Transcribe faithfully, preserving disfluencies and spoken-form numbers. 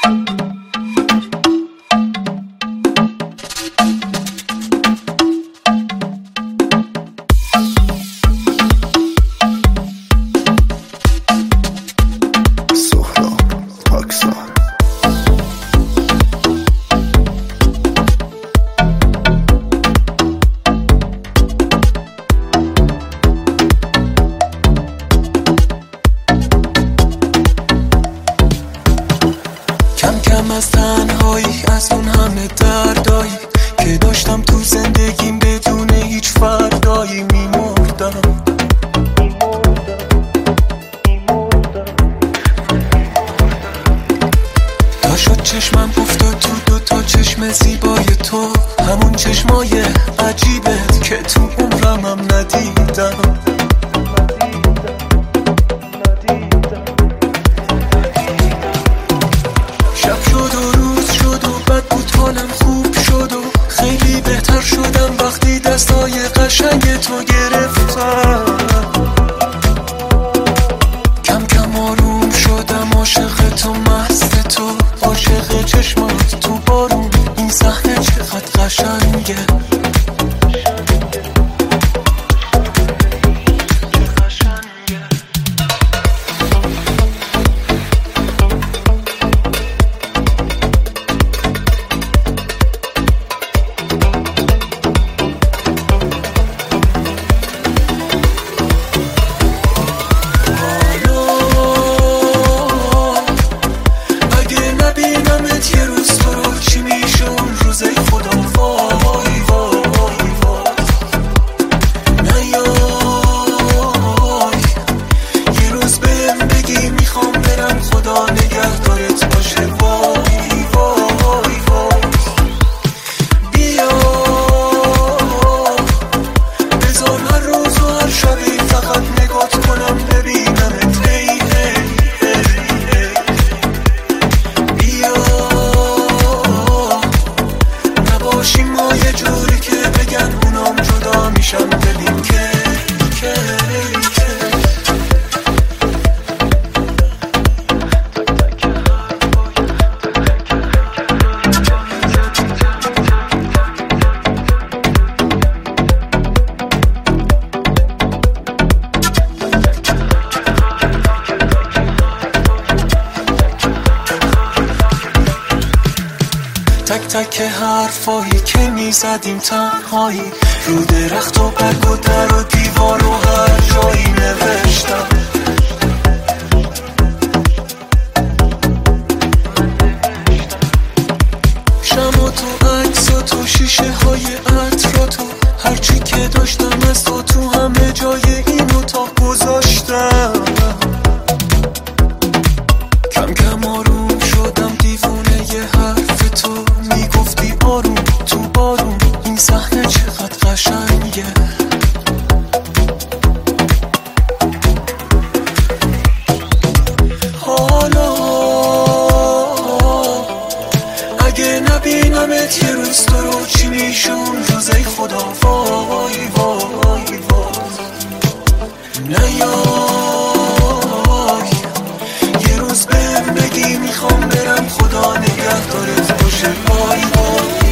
از تنهایی، از اون همه دردایی که داشتم تو زندگیم بدون هیچ فردایی میمردم. تا شد چشمم افتاد تو دو تا چشم زیبای تو، همون چشمای عجیبت که تو عمرم ندیدم. شب شد و روز شد و بد بود حالم خوب شد و خیلی بهتر شدم وقتی دستای قشنگ تو گرفتم. کم کم آروم شدم، عاشق تو، مست تو، عاشق چشمات تو بارون. این صحنه چقدر قشنگه. تک تک حرفایی که میزدیم تنهایی، رو درخت و برگ و در و دیوار و هر جایی نوشتم. شم و تو، عکس و تو، شیشه های عطر و تو، هرچی که داشتم از تو تو همه جای این اتاق گذاشتم. کم کم آروم شدم، دیوونه ی حرف تو، میگفتی آروم تو بارون. این صحنه چقدر قشنگه. حالا اگه نبینمت یه روز تو رو چی میشون روزای خدا، وای وای وای. نیای یه روز بهم بگی میخوام برم، خدا نگهدارت باشه. وای وای